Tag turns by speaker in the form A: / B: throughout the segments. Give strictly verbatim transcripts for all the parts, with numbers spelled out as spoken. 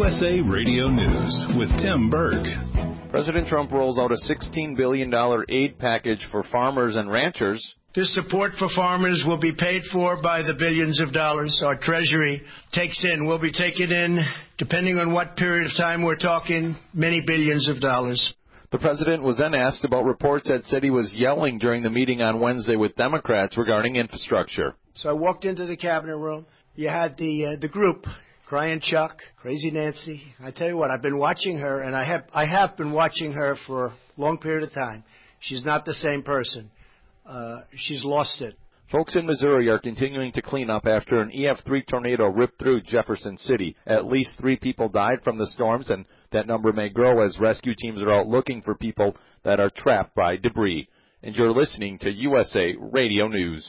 A: S A Radio News with Tim Berg.
B: President Trump rolls out a sixteen billion dollars aid package for farmers and ranchers.
C: This support for farmers will be paid for by the billions of dollars our Treasury takes in. We'll be taking in, depending on what period of time we're talking, many billions of dollars.
B: The president was then asked about reports that said he was yelling during the meeting on Wednesday with Democrats regarding infrastructure.
C: So I walked into the cabinet room. You had the uh, the group, Crying Chuck, Crazy Nancy. I tell you what, I've been watching her, and I have I have been watching her for a long period of time. She's not the same person. Uh, she's lost it.
B: Folks in Missouri are continuing to clean up after an E F three tornado ripped through Jefferson City. At least three people died from the storms, and that number may grow as rescue teams are out looking for people that are trapped by debris. And you're listening to U S A Radio News.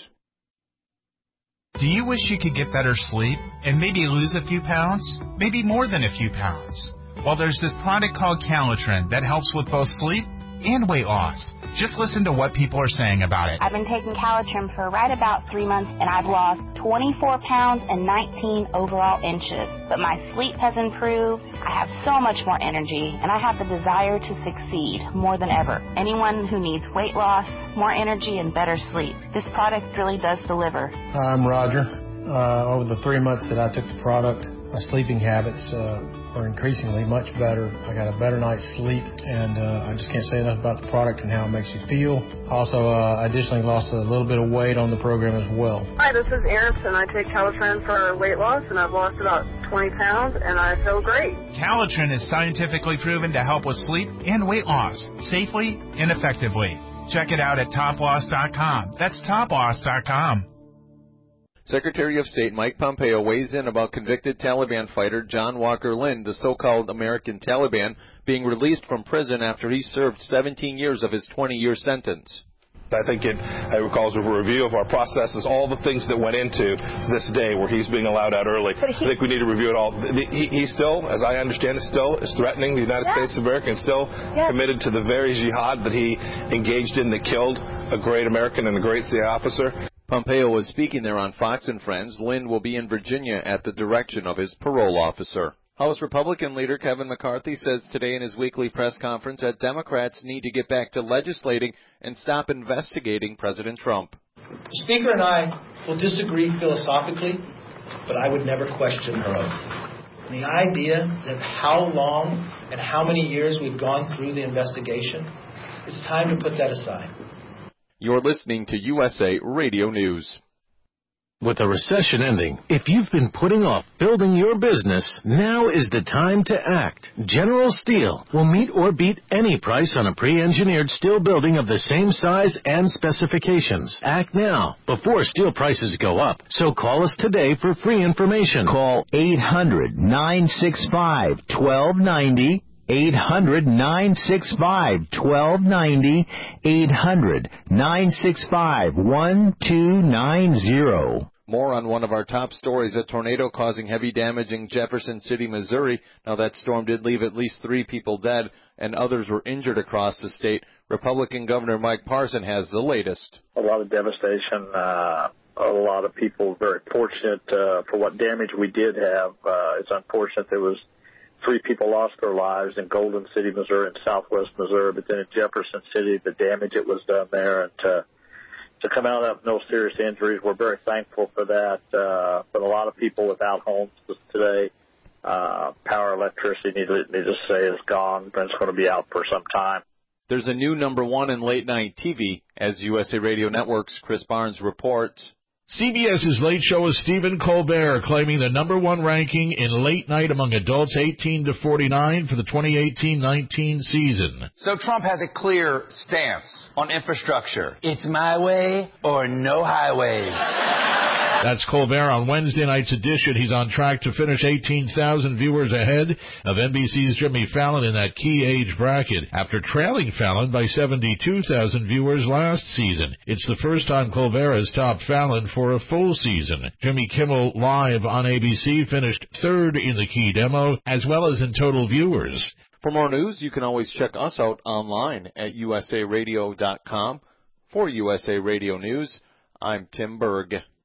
D: Do you wish you could get better sleep and maybe lose a few pounds? Maybe more than a few pounds? Well, there's this product called Calitrin that helps with both sleep and weight loss. Just listen to what people are saying about it.
E: I've been taking Calitrin for right about three months, and I've lost twenty-four pounds and nineteen overall inches. But my sleep has improved. I have so much more energy, and I have the desire to succeed more than ever. Anyone who needs weight loss, more energy, and better sleep, this product really does deliver.
F: I'm Roger. Uh, over the three months that I took the product, my sleeping habits uh, are increasingly much better. I got a better night's sleep, and uh, I just can't say enough about the product and how it makes you feel. Also, uh, I additionally lost a little bit of weight on the program as well.
G: Hi, this is Erin, and I take Calitrin for weight loss, and I've lost about twenty pounds, and I feel great.
D: Calitrin is scientifically proven to help with sleep and weight loss safely and effectively. Check it out at top loss dot com. That's top loss dot com.
B: Secretary of State Mike Pompeo weighs in about convicted Taliban fighter John Walker Lynn, the so-called American Taliban, being released from prison after he served seventeen years of his twenty-year sentence.
H: I think it, it recalls a review of our processes, all the things that went into this day where he's being allowed out early. He, I think we need to review it all. He, he still, as I understand it, still is threatening the United yeah. States of America and still yeah. committed to the very jihad that he engaged in that killed a great American and a great C I A officer.
B: Pompeo was speaking there on Fox and Friends. Lynn will be in Virginia at the direction of his parole officer. House Republican leader Kevin McCarthy says today in his weekly press conference that Democrats need to get back to legislating and stop investigating President Trump.
I: The Speaker and I will disagree philosophically, but I would never question her oath. The idea that how long and how many years we've gone through the investigation, it's time to put that aside.
B: You're listening to U S A Radio News.
J: With the recession ending, if you've been putting off building your business, now is the time to act. General Steel will meet or beat any price on a pre-engineered steel building of the same size and specifications. Act now, before steel prices go up. So call us today for free information.
K: Call eight hundred, nine six five, one two nine zero. eight hundred, nine six five, one two nine zero. eight hundred, nine six five, one two nine zero.
B: More on one of our top stories, a tornado causing heavy damage in Jefferson City, Missouri. Now, that storm did leave at least three people dead, and others were injured across the state. Republican Governor Mike Parson has the latest.
L: A lot of devastation, uh, a lot of people very fortunate uh, for what damage we did have. Uh, it's unfortunate there was three people lost their lives in Golden City, Missouri, and southwest Missouri, but then in Jefferson City, the damage that was done there, and to, to come out of no serious injuries, we're very thankful for that. Uh, but a lot of people without homes today, uh, power, electricity, need to, need to say, is gone, and it's going to be out for some time.
B: There's a new number one in late-night T V, as U S A Radio Network's Chris Barnes reports.
M: CBS's Late Show with Stephen Colbert claiming the number one ranking in late night among adults eighteen to forty-nine for the twenty eighteen nineteen season.
N: So Trump has a clear stance on infrastructure. It's my way or no highways.
M: That's Colbert on Wednesday night's edition. He's on track to finish eighteen thousand viewers ahead of N B C's Jimmy Fallon in that key age bracket, after trailing Fallon by seventy-two thousand viewers last season. It's the first time Colbert has topped Fallon for a full season. Jimmy Kimmel Live on A B C finished third in the key demo, as well as in total viewers.
B: For more news, you can always check us out online at U S A radio dot com. For U S A Radio News, I'm Tim Berg.